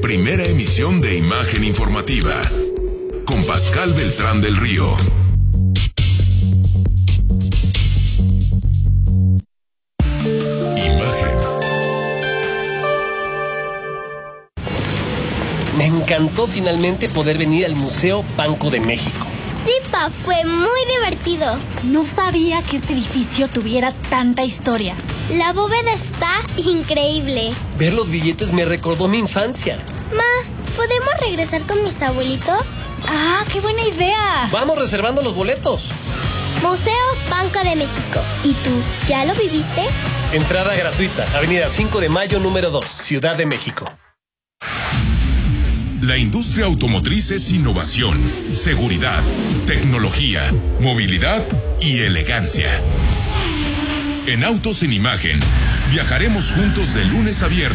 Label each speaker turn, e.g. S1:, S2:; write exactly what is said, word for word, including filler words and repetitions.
S1: Primera emisión de Imagen Informativa. Con Pascal Beltrán del Río. Imagen.
S2: Me encantó finalmente poder venir al Museo Banco de México.
S3: Sí, pa, fue muy divertido.
S4: No sabía que este edificio tuviera tanta historia.
S3: La bóveda está increíble.
S2: Ver los billetes me recordó mi infancia.
S3: Ma, ¿podemos regresar con mis abuelitos?
S4: ¡Ah, qué buena idea!
S2: Vamos reservando los boletos.
S3: Museo Banco de México. ¿Y tú, ya lo viviste?
S2: Entrada gratuita, Avenida cinco de Mayo, número dos, Ciudad de México.
S1: La industria automotriz es innovación, seguridad, tecnología, movilidad y elegancia. En Autos en Imagen, viajaremos juntos de lunes a viernes.